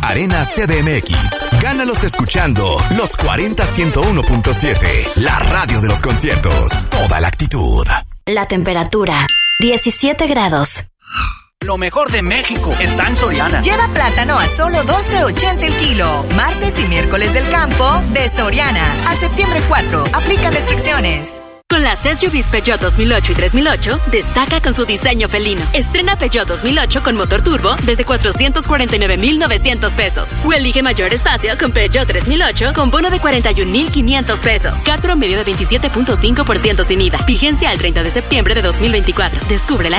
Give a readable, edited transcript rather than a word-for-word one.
Arena CDMX. Gánalos escuchando los 40-101.7. La radio de los conciertos. Toda la actitud. La temperatura, 17 grados. Lo mejor de México está en Soriana. Lleva plátano a solo $12.80 el kilo. Martes y miércoles del campo de Soriana. A septiembre 4. Aplica restricciones. Con las SUVs Peugeot 2008 y 3008, destaca con su diseño felino. Estrena Peugeot 2008 con motor turbo desde 449,900 pesos. O elige mayor espacio con Peugeot 3008 con bono de 41,500 pesos. CAT promedio de 27.5% sin IVA. Vigencia al 30 de septiembre de 2024. Descubre la